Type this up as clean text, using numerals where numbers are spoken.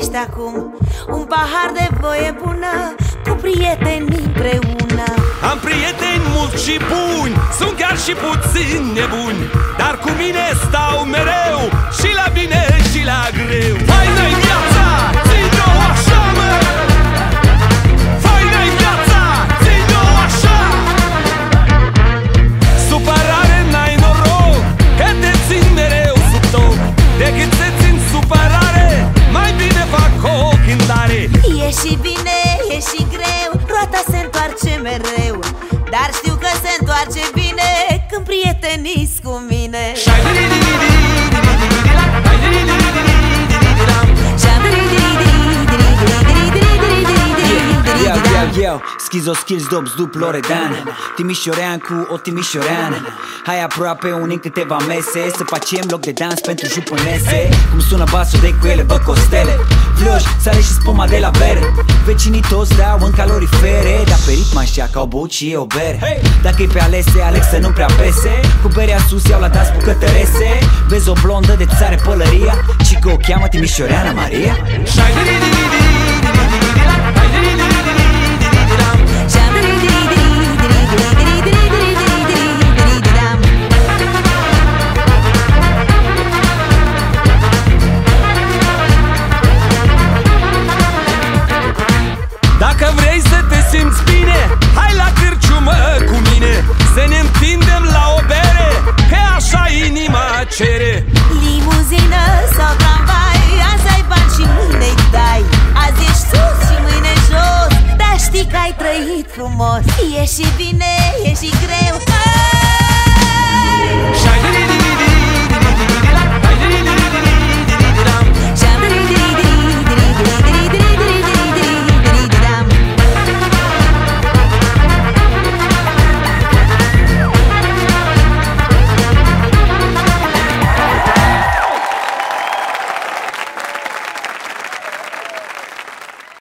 dorești acum un pahar de voie bună cu prieteni împreună. Am prieteni mulți și buni, sunt chiar și puțin nebuni, dar cu mine stau mereu, și la bine și la greu. Faină-i viața, ține-o așa, mă! Faină-i viața, ține-o așa! Supărare n-ai noroc, că te țin mereu sub toc. Decât să țin supărare, mai bine fac o cântare. E și bine, e și greu, roata se întoarce mereu, dar știu că se întoarce bine când prietenii-s cu mine. Yo, schizo skills dobs duplo Loredan, Timișorean cu o timișoreană. Hai aproape unii în câteva mese, să facem loc de dans pentru jupânese. Cum sună basul de cu ele, bă costele, floși, sare și spuma de la bere. Vecinii toți dau în calorifere, dar pe ritm așa că au băut și o bere. Dacă-i pe alese, aleg să nu prea pese. Cu berea sus iau la dans bucătărese. Vezi o blondă de țare pălăria, și că o cheamă Timișoreana Maria. Dacă vrei să te simți bine, hai la cârciumă cu mine, să ne întindem la o bere, că așa inima cere. Limuzină sau tramvai, azi ai bani și mâine-i dai. Azi ești sus și mâine jos, dar știi că ai trăit frumos. E și bine